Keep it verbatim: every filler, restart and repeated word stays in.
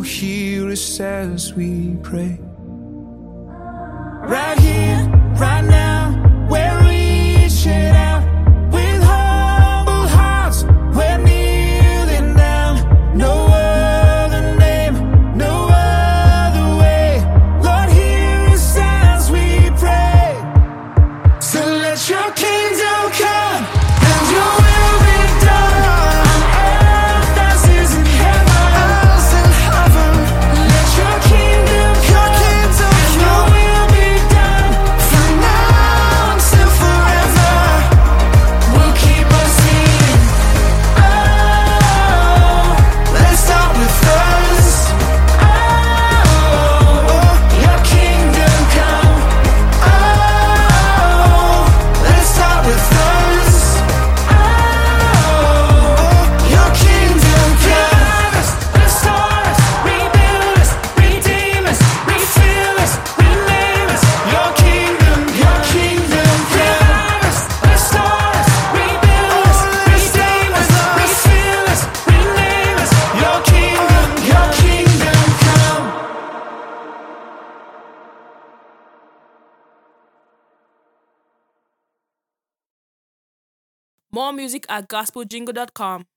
hear us as we pray. Right here, right now, we're reaching out with humble hearts. We're kneeling down. No other name, no other way. Lord, hear us as we pray. So let your kingdom come and your will be done on earth as is in heaven. As in heaven. Let your kingdom come and your will be done from now until forever. We'll keep on singing. Oh, let's start with us. Oh, your kingdom come. Oh, let's start with us. Oh, your kingdom come. Restore us, rebuild us, redeem us, refill us, rename us. Your kingdom, your kingdom come. Restore us, rebuild us, redeem us, refill us, rename us. Your kingdom, your kingdom come. More music at gospel jingle dot com.